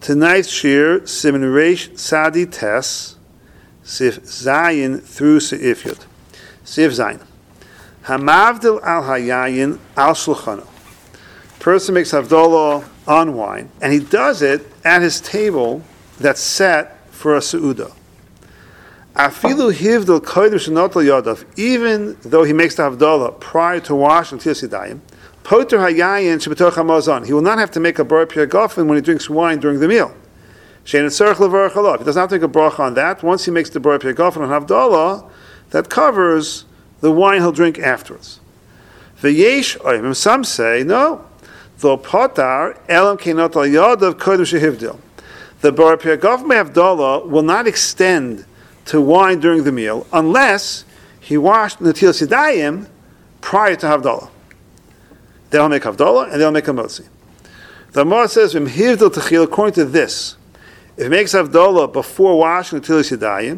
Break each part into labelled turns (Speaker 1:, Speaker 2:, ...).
Speaker 1: Tonight's shir, Siman Reish Sadi Tes, Sif Zayin through Seif Yud. Sif Zayin. Hamavdil al Hayayin al Shulchano. Person makes Havdalah on wine, and he does it at his table that's set for a Seudah. Afilu hivdil kodim shenotal yadav. Even though he makes the Havdalah prior to washing Netilas Yadayim, Poter hayayin shebetoch hamazon. He will not have to make a bar pirgafen when he drinks wine during the meal. Shein tzarich levarach alav. He does not take a bracha on that. Once he makes the bar pirgafen on Havdalah, that covers the wine he'll drink afterwards. V'yesh oimim. Some say no. Though potar elam kenot al yadav kodem shehivdil. The bar pirgafen by Havdalah will not extend to wine during the meal unless he washed Netilas Yadayim prior to Havdalah. They'll make Havdalah and they'll make a motzi. The Gemara says, according to this, if he makes Havdalah before washing Netilas Yadayim,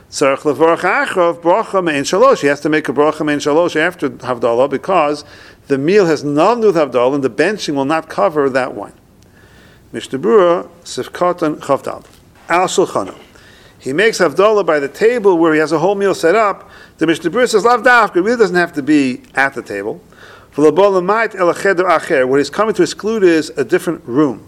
Speaker 1: he has to make a bracha mein shalosh after Havdalah because the meal has nothing to do with Havdalah and the benching will not cover that wine. Mishnah Berurah, Sifkatan Chavdal. Al Shulchano. He makes Havdalah by the table where he has a whole meal set up. The Mishnah Berurah says, Lav dafka, it really doesn't have to be at the table. What he's coming to exclude is a different room.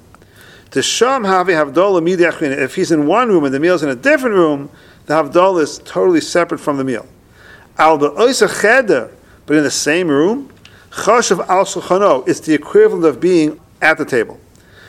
Speaker 1: If he's in one room and the meal is in a different room, the Havdalah is totally separate from the meal. But in the same room, it's the equivalent of being at the table.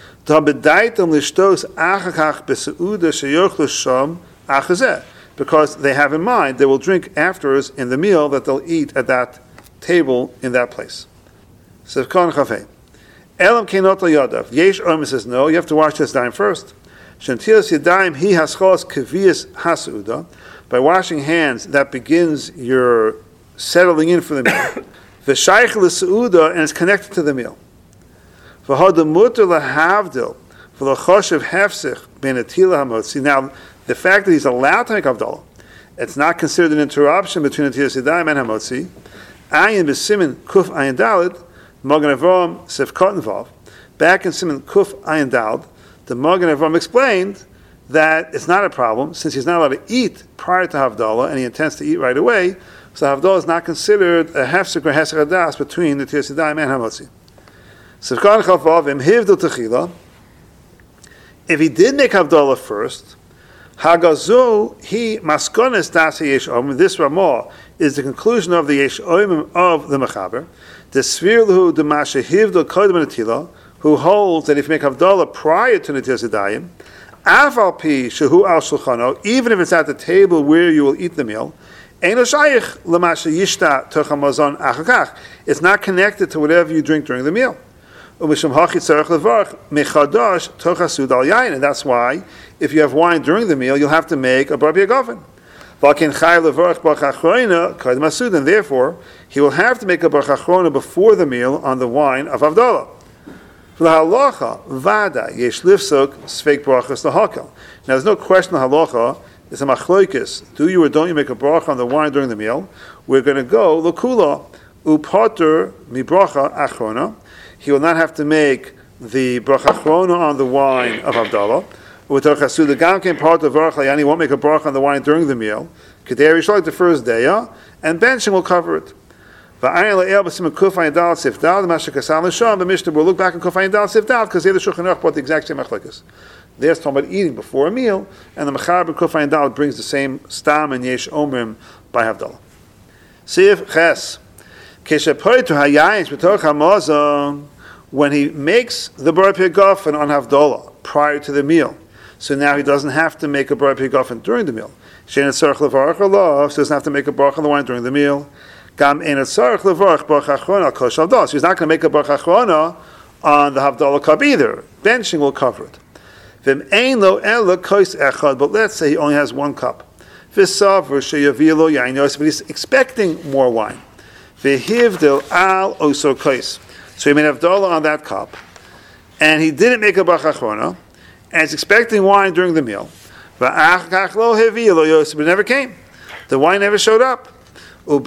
Speaker 1: Because they have in mind they will drink afterwards in the meal that they'll eat at that table in that place. Sefkan Chafei. Elam Kenot Yadav. Yesh Omer says no, you have to wash this dime first. Shentilas Yadayim Hi Haschos Kaviyas Hasuda. By washing hands, that begins your settling in for the meal. V'shaych l'seuda, and it's connected to the meal. V'hada muter lahavdil v'lachoshev hefsich ben atila hamotzi. Now, the fact that he's allowed to make Havdalah, it's not considered an interruption between Netilas Yadayim and Hamotzi. Ayin b'simin kuf ayin dalid, Magen Avraham sefkot involved. Back in simin kuf ayin dalid, the Magen Avraham explained that it's not a problem since he's not allowed to eat prior to Havdalah and he intends to eat right away. So Havdalah is not considered a hefsek or hesek hadas between Netilas Yadayim and Hamotzi. Sefkot chavavim hivdil techila. If he did make Havdalah first, Hagazu he maskones das yesh omim. This Ramah is the conclusion of the yesh omim of the Mechaber. The svirlu the mashahivdol kodem netila, who holds that if you make Havdalah prior to Netilas Yadayim, afal pi shehu al shulchano, even if it's at the table where you will eat the meal, ein shayich l'masha yishta toch hamazon achakach. It's not connected to whatever you drink during the meal. And that's why, if you have wine during the meal, you'll have to make a bar biagafen. And therefore, he will have to make a bar chachrona before the meal on the wine of Havdalah. Now, there's no question of halacha. It's a machloikis. Do you or don't you make a bracha on the wine during the meal? We're going to go l'kula upater mi bracha achrona. He will not have to make the bracha achrona on the wine of Havdalah. The gam came part of bracha. He won't make a bracha on the wine during the meal. Kedei Rishon the first day, and benching will cover it. But Mishnah will look back in Kufayin Dal Sifdal because the Shulchan Aruch brought the exact same machlokes. They're talking about eating before a meal, and the Mechaber Kufayin Dal brings the same stam and yesh omrim by Havdalah. Sif Ches. When he makes the bar pirgafen on Havdalah prior to the meal, so now he doesn't have to make a bar pirgafen during the meal. So he doesn't have to make a bracha on the wine during the meal. So he's not going to make a bar chachrona on the Havdalah cup either. Benching will cover it. But let's say he only has one cup. But he's expecting more wine. So he made Havdalah on that cup, and he didn't make a bar chachrona, and he's expecting wine during the meal. But it never came. The wine never showed up. And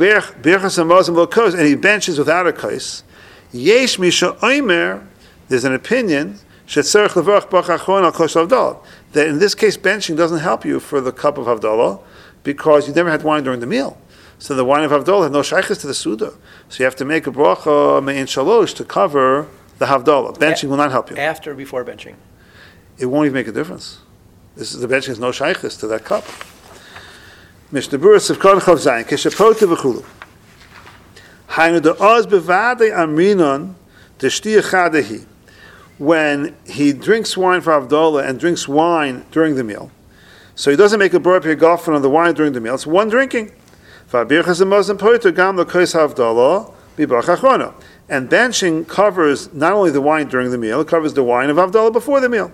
Speaker 1: he benches without a kais. Yesh misha oimer. There's an opinion That in this case, benching doesn't help you for the cup of Havdalah because you never had wine during the meal. So the wine of Havdalah had no shaykhis to the Suda. So you have to make a bracha me'in shalosh to cover the Havdalah. Benching will not help you.
Speaker 2: After or before benching?
Speaker 1: It won't even make a difference. The benching has no shaykhis to that cup. Mishnah Berurah Sivkon Chav Zayin Keshapota v'chulu. Hainu de'oz bevadei amrinon de'shtiya chadehi. When he drinks wine for Havdalah and drinks wine during the meal, so he doesn't make a bracha pirgafen on the wine during the meal. It's one drinking. And benching covers not only the wine during the meal, it covers the wine of Havdalah before the meal.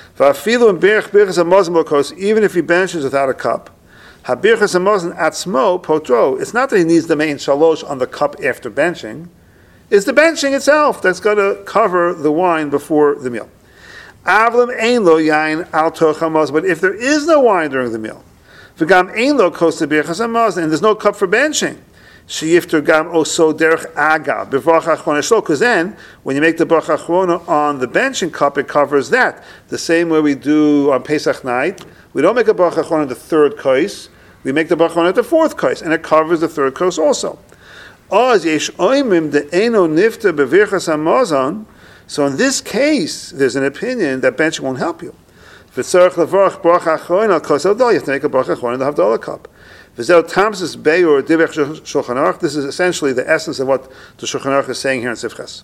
Speaker 1: Even if he benches without a cup, it's not that he needs the main shalosh on the cup after benching, it's the benching itself that's going to cover the wine before the meal. But if there is no wine during the meal, and there's no cup for benching, because then when you make the bracha achrona on the benching cup, it covers that. The same way we do on Pesach night, we don't make a bracha achrona on the third kos, we make the bracha achrona at the fourth kos, and it covers the third kos also. So in this case, there's an opinion that benching won't help you. You have to make a bracha achrona in the Havdalah cup. This is essentially the essence of what the Shulchan Aruch is saying here in Sivches.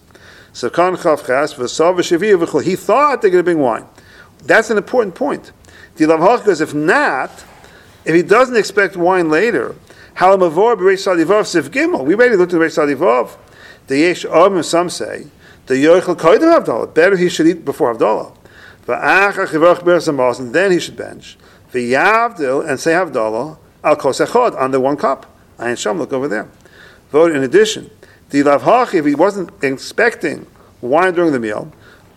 Speaker 1: He thought they're going to bring wine. That's an important point. Because if not, if he doesn't expect wine later, we already looked at the Reish Sadivav. The Yesh Om, some say, the Yochel Koydem Havdalah. Better he should eat before Havdalah. And then he should bench. And say Havdalah al kos echad on the one cup. Ayin Sham, look over there. Vote in addition. If he wasn't expecting wine during the meal,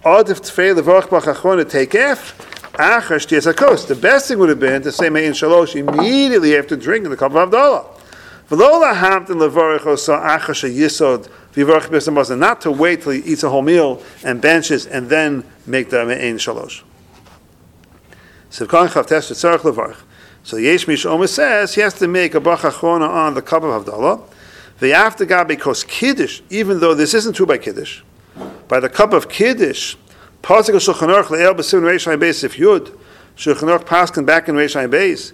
Speaker 1: the best thing would have been to say Me'in Shalosh immediately after drinking the cup of Havdalah. Not to wait till he eats a whole meal and benches and then make the Me'in Shalosh. So Yesh Mish Omer says he has to make a bracha achrona on the cup of Havdalah. Because Kiddush, even though this isn't true by Kiddush, by the cup of Kiddush, Pasuk of Shulchan Aruch le'el b'sim Reish Ayin Beis if Yud, Shulchan Aruch paskin back in Reish Ayin Beis.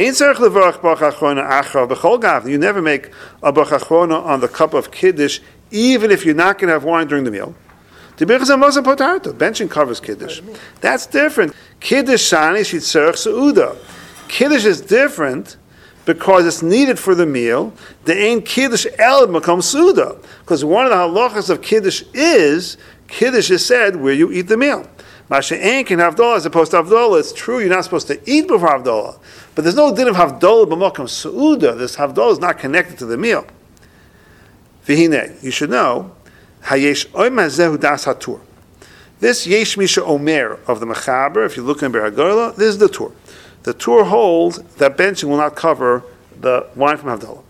Speaker 1: You never make a bracha achrona on the cup of Kiddush, even if you're not going to have wine during the meal. Benching covers Kiddush. That's different. Kiddush shani shitzarech seuda. Kiddush is different because it's needed for the meal. The ain Kiddush el becomes suda. Because one of the halachas of Kiddush is said where you eat the meal. Masha ain can Havdalah as opposed to Havdalah. It's true you're not supposed to eat before Havdalah. But there's no din of Havdalah b'makam suda. This Havdalah is not connected to the meal. V'hinei, you should know, hayesh oim hazehu das hatur. This yesh misha omer of the Mechaber, if you look in Ber HaGorla, this is the Tur. The Tur holds that benching will not cover the wine from Havdalah.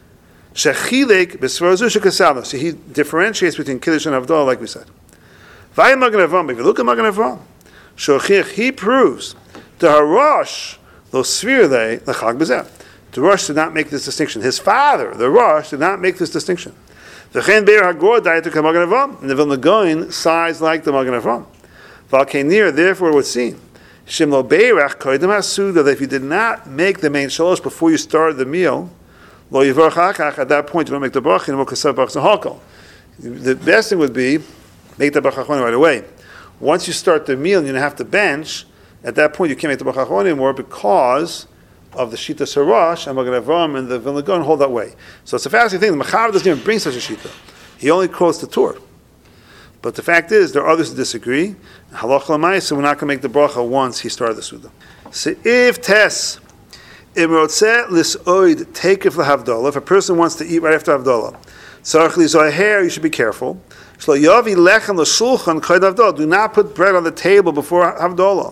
Speaker 1: Shechilek b'svarazu shekasavna. So he differentiates between Kiddush and Havdalah, like we said. Vayim Magen Avraham. If you look at Magen Avraham, Shochich, he proves the Harash lo svirle lechag b'zeh. The Rosh did not make this distinction. His father, the Rosh, did not make this distinction. The Chen Beir Hagor died to Magen Avraham, and the Vilna Gaon sides like the Magen Avraham. Valkenir, therefore, would seem Shimlo Beirach Koydem Hasuda, that if you did not make the main shalosh before you started the meal, Lo Yivar Chachach, at that point you don't make the bracha and Mokasav Brachas Hakol. The best thing would be make the bracha right away. Once you start the meal and you don't have to bench, at that point you can't make the bracha anymore because of the Shita Sarash and Magen Avraham and the Vilna Gaon hold that way. So it's a fascinating thing. The Mechaber doesn't even bring such a Shita. He only quotes the Torah. But the fact is, there are others who disagree. Halach l'maisa, we're not going to make the bracha once he started the Suda. So if tes, imrotzeh lisoid takef lehavdalah, if a person wants to eat right after Havdalah, tzarich lizoher, you should be careful. Shlo yavi lechem l'shulchan koyd Havdalah, do not put bread on the table before Havdalah.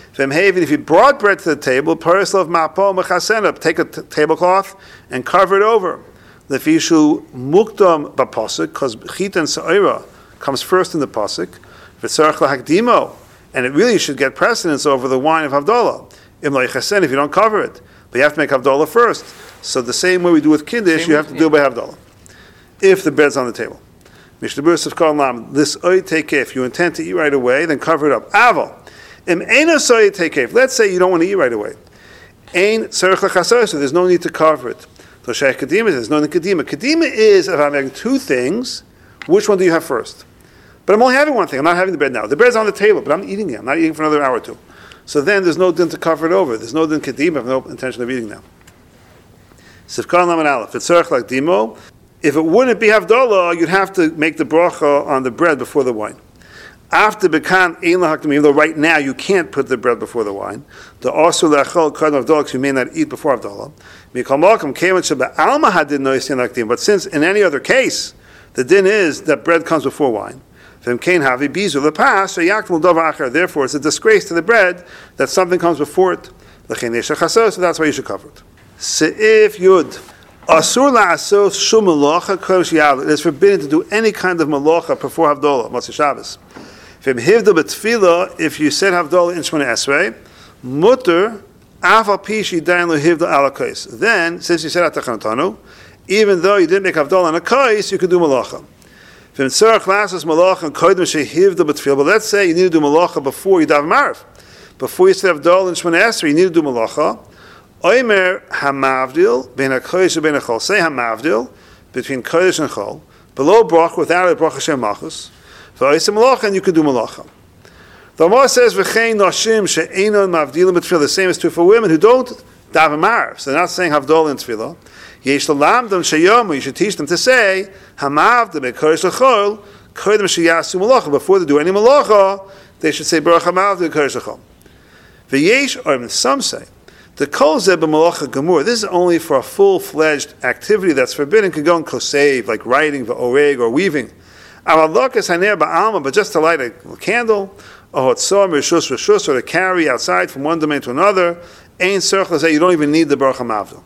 Speaker 1: If you brought bread to the table, parislav mapo mechasena, take a tablecloth and cover it over. Lefishu mukdam b'pasuk, because chita and sa'ira comes first in the pasuk. V'tzarech lahakdimo, and it really should get precedence over the wine of Havdalah. Im lo yichasen, if you don't cover it. But you have to make Havdalah first. So the same way we do with Kiddush, you have to do it by Havdalah. If the bread's on the table. Mishnah of Kol Lam, this oy take if you intend to eat right away, then cover it up. Aval. Im eino soy take if. Let's say you don't want to eat right away. Ein tzarech lachasar, so there's no need to cover it. So Shaykh Kadima, there's no need Kadima. Kadima is, if I'm making two things, which one do you have first? But I'm only having one thing. I'm not having the bread now. The bread's on the table, but I'm eating it. I'm not eating for another hour or two. So then there's no din to cover it over. There's no din Kadima. I have no intention of eating now. Sivkan Laman Aleph. It's tzarech like dimo. If it wouldn't be Havdalah, you'd have to make the bracha on the bread before the wine. After Bekan Ein Lahakdim, even though right now you can't put the bread before the wine, the Asur Lachol Kadam Havdalah, you may not eat before Havdalah. Mikal Malkam Kemet Sheba Alma Hadin Nois Ein Lahakdim. But since in any other case, the din is that bread comes before wine. Therefore, it's a disgrace to the bread that something comes before it. So that's why you should cover it. Se'if Yud. Asur la'asos shum malacha kodesh yavli. It is forbidden to do any kind of malacha before Havdalah, Motzei Shabbos. If you said Havdalah in Shmoneh Esrei, mutter afal pishi dain lehivda ala kais. Then, since you said atachanotanu, even though you didn't make Havdalah on a kais, you could do malacha. But let's say you need to do malacha before you daven Marav. Before you say Havdalah in Shmoneh Esrei, you need to do malacha. Oimer hamavdil ben hakodesh and ben hachol. Say hamavdil between kodesh and chol. Below brach without a brach Hashem machus. V'oisem malacha, and you can do malacha. The Gemara says v'chein nashim she'einon mavdilim b'tefillah. The same is true for women who don't daven Marav. So they're not saying Havdalah in tefillah. Yesh lalamdam sheyomu. You should teach them to say hamavdil ben kodesh l'chol kodem sheyasu malacha. Before they do any malacha, they should say brach hamavdil kodesh l'chol. V'yesh, or some say, the kol zeh b'malacha gemur. This is only for a full-fledged activity that's forbidden. Could go in kosev, like writing, v'oreg, or weaving. But just to light a candle, or to carry outside from one domain to another, you don't even need the baruch hamavdil.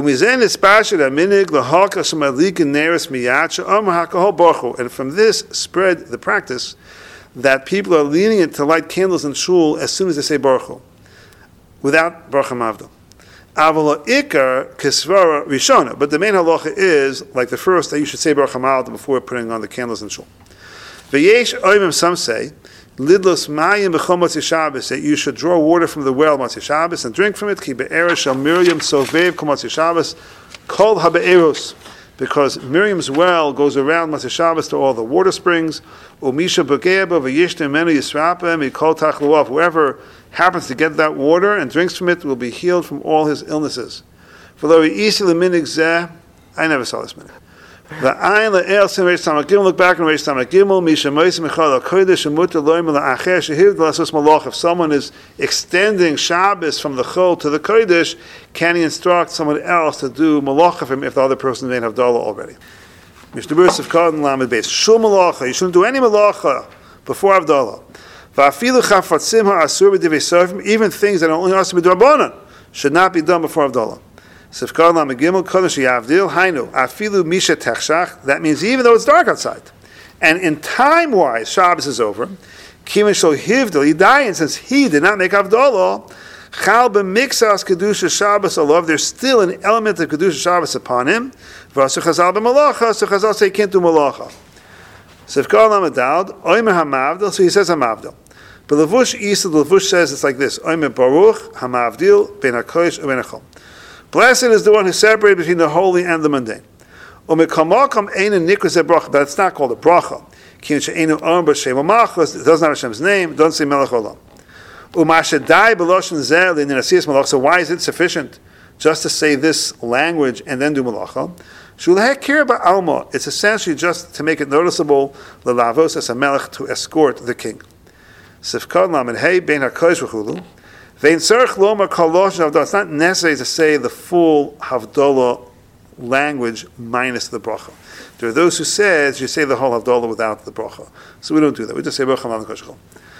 Speaker 1: And from this spread the practice that people are lenient to light candles in shul as soon as they say baruch hu, without baruch hamavdil. Avala ikar kisvara rishona, but the main halacha is like the first that you should say baruch hamavdil before putting on the candles in shul. V'yesh oimim, some say lidlos mayim b'chol Motzei Shabbos, that you should draw water from the well Motzei Shabbos and drink from it. Ki be'eres shel Miriam sovev kol Motzei Shabbos kol habe'eros, because Miriam's well goes around Motzei Shabbos to all the water springs. Umisha b'ge'eba v'yishtem menu yisrapem mikol tachluav. Whoever happens to get that water and drinks from it will be healed from all his illnesses. I never saw this minute. Look back on Reish Tamar Gimel. If someone is extending Shabbos from the Chol to the Kodesh, can he instruct someone else to do malacha for him if the other person may have Havdalah already? You shouldn't do any malacha before Havdalah. Even things that are only asked to be d'Rabbanan should not be done before Havdalah. That means even though it's dark outside, and in time-wise Shabbos is over, since he did not make Havdalah, there's still an element of Kedusha Shabbos upon him. So Chazal say he can't do malacha. So he says hamavdil. But Levush says it's like this: Baruch hamavdil ben hakodesh uben hachol. Blessed is the one who separates between the holy and the mundane. But it's not called a bracha. It doesn't have Hashem's name. It doesn't say Melech Olam. So why is it sufficient just to say this language and then do malacha? It's essentially just to make it noticeable, to escort the king. It's not necessary to say the full Havdalah language minus the bracha. There are those who say you say the whole Havdalah without the bracha. So we don't do that. We just say bracha al kodesh.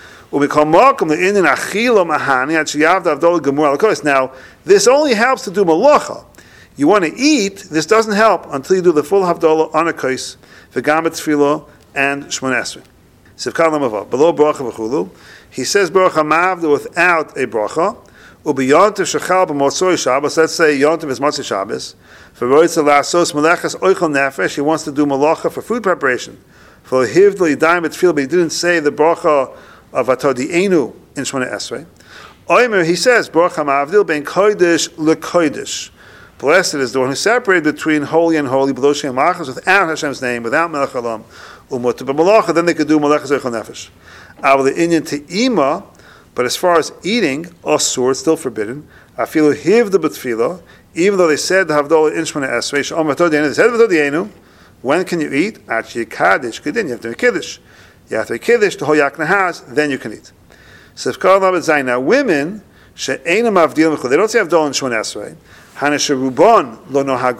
Speaker 1: Now, this only helps to do malacha. You want to eat, this doesn't help until you do the full Havdalah on a kais, v'gam tefillah, and Shmoneh Esrei. Sivkan Lamava, below bracha v'chulu. He says bracha mavda without a bracha. Ubi yontif shechal b'motzoi Shabbos. Let's say yontif is Motzei Shabbos. For roitz lasos melechas oichel nefesh. He wants to do malacha for food preparation. For hivdli yadayim etfil, but he didn't say the bracha of atodienu in Shmona Esrei. Oimer, he says bracha mavdil ben kodesh lekodesh. Blessed is the one who separated between holy and holy, below Shem Malachas, without Hashem's name, without Melech Olam, Umut b'Malacha. Then they could do Malachas Oichel Nefesh. Aval the Inyan Te'ima, but as far as eating, Asur, it's still forbidden. Afilu Hiv the B'Tfila, even though they said the Havdalah in Shmona Esrei, Sh'om Vatodienu, they said Vatodienu. When can you eat? Actually, Kaddish, Kedin, you have to make Kiddush. You have to make Kiddush, the whole Yak Nahaz, then you can eat. So if Kal Lamed Zayin, now women, She'enam Avdil Mechul, they don't say Havdalah in Shmona Esrei. Most women do not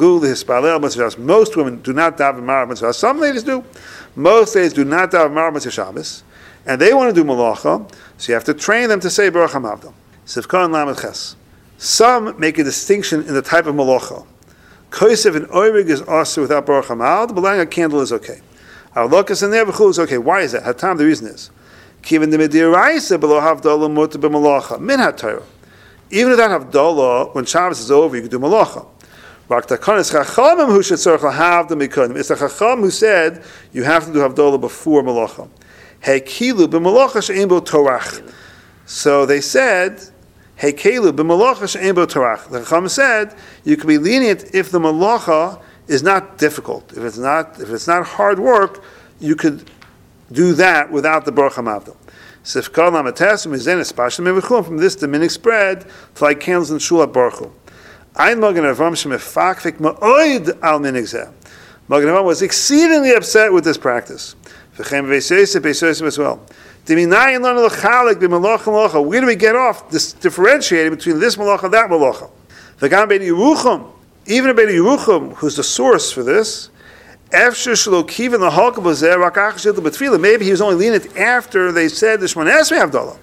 Speaker 1: daven Marav Mitzvah. Some ladies do. Most ladies do not daven Marav Mitzvah Shabbos, and they want to do Malacha, so you have to train them to say Baruch HaMavdil. Sivkan Lamed Ches. Some make a distinction in the type of Malacha. Kosev and Oirig is also without Baruch HaMavdil, but lighting a candle is okay. Avlokas and Nevachul is okay. Why is that? Hatam, the reason is, Kivin the Midiraisa below Havdalah Mutter b'Malacha Min HaTorah. Even without Havdalah, when Shabbos is over, you can do Malacha. It's the Chacham who said you have to do Havdalah before Malacha. So they said, the Chacham said you can be lenient if the Malacha is not difficult. If it's not hard work, you could do that without the Baruch HaMavdil. From this Dominic spread to like candles in Shul at Baruch Hu. Magen Avraham was exceedingly upset with this practice. As well. Where do we get off this differentiating between this malacha and that malacha? Even a Beit Yerucham, who's the source for this, maybe he was only lenient after they said the Shemona Esrei Havdalah.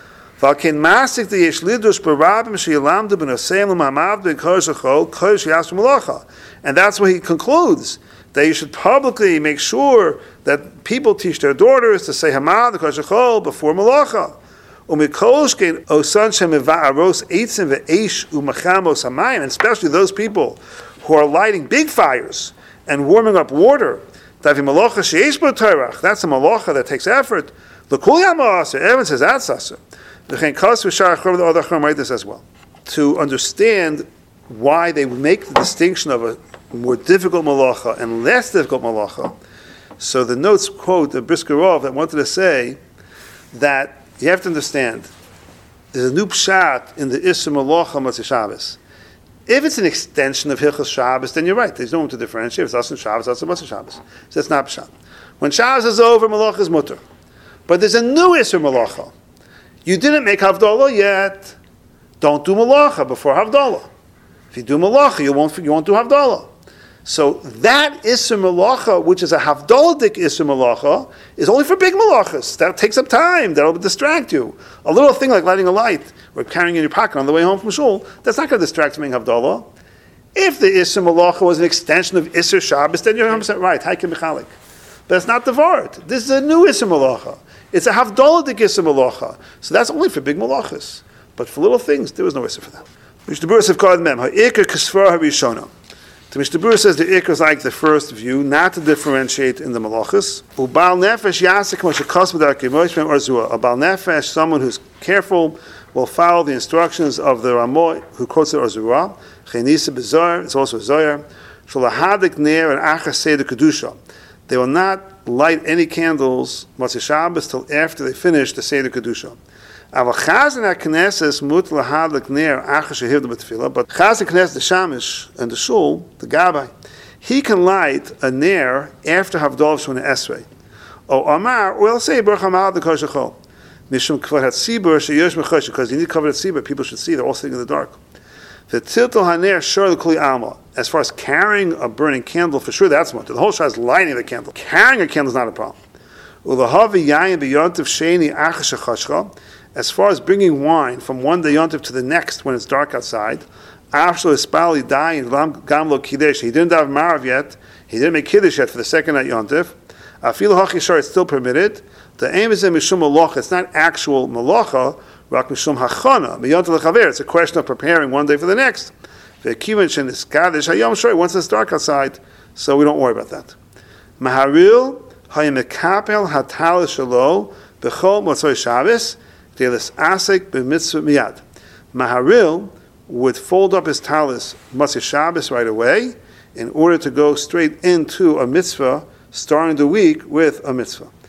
Speaker 1: And that's why he concludes that you should publicly make sure that people teach their daughters to say Hamad before Malacha. And especially those people who are lighting big fires and warming up water. That's a malacha that takes effort. Everyone says that's asur. The other Chacham write this as well. To understand why they make the distinction of a more difficult malacha and less difficult malacha, so the notes quote the Brisker Rov that wanted to say that you have to understand there's a new pshat in the Isser Malacha Motzei Shabbos. If it's an extension of Hilchos Shabbos, then you're right. There's no room to differentiate. If it's Asin Shabbos, that's a Motzei Shabbos. So that's not pshat. When Shabbos is over, Malacha is mutter. But there's a new Isser Malacha. You didn't make Havdalah yet. Don't do Malacha before Havdalah. If you do Malacha, you won't do Havdalah. So that Isser Malacha, which is a Havdaladik Isser Malacha, is only for big Malachas. That takes up time. That'll distract you. A little thing like lighting a light or carrying in your pocket on the way home from shul, that's not going to distract you from Havdalah. If the Isser Malacha was an extension of Isser Shabbos, then you're 100% right. Haikim Mechalik. But it's not the Vart. This is a new Isser Malacha. It's a Havdaladik Isser Malacha. So that's only for big Malachas. But for little things, there was no Isser for that. Mishnah Berurah of Kod Mem, Ha'ikar Kasvar HaRishona. The Mishnah Berurah says the Ikar is like the first view, not to differentiate in the Malachas. Ubal Nefesh Yasik Moshe Kosmedar Kemosh Mem Orzua. A Bal Nefesh, someone who's careful, will follow the instructions of the Ramoy, who quotes the Orzua. Chenisa Bezar, it's also Zoyar. Shalahadik Ner and Achas Seder Kedusha. They will not light any candles Motzei Shabbos till after they finish the Seder Kedusha. But Chazan Knesses, the Shamish, and the Shul, the Gabbai, he can light a ner after Havdalah Shemona Esrei. Or Amar, or he'll say Baruch Hamad L'Kosh Hachol. Mishum Kvar HaTzibur Sheyosh Mechosh, because you need to cover the tzibur. People should see; they're all sitting in the dark. The Tiltel Haner Shor L'Kuli Alma. As far as carrying a burning candle, for sure that's much. The whole shah is lighting the candle. Carrying a candle is not a problem. Ulahavi Yayin B'Yontiv Sheni Achash Chashcha. As far as bringing wine from one day yontif to the next when it's dark outside, after Espali died Gamlo Kiddush, he didn't have Marav yet, he didn't make Kiddush yet for the second night yontif. Afilu Hachishar, it's still permitted. The aim is in mishum malacha. It's not actual malacha. Rak mishum hachana. Miyonta lechaver. It's a question of preparing one day for the next. Ve'kivan sheniskadish hayom shori. Once it's dark outside, so we don't worry about that. Maharil hayimekapel hatalis shalo b'chol motzoi Shabbos delis asik b'mitzvah miyad. Maharil would fold up his talis motzei Shabbos right away in order to go straight into a mitzvah starting the week with a mitzvah.